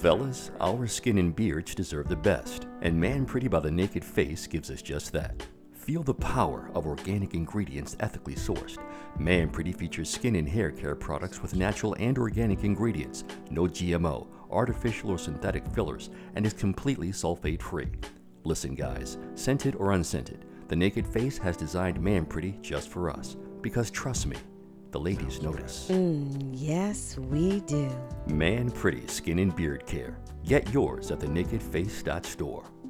Fellas, our skin and beards deserve the best, and Man Pretty by The Naked Face gives us just that. Feel the power of organic ingredients ethically sourced. Man Pretty features skin and hair care products with natural and organic ingredients, no GMO, artificial or synthetic fillers, and is completely sulfate-free. Listen guys, scented or unscented, The Naked Face has designed Man Pretty just for us. Because trust me, the ladies notice. Yes, we do. Man Pretty Skin and Beard Care. Get yours at thenakedface.store.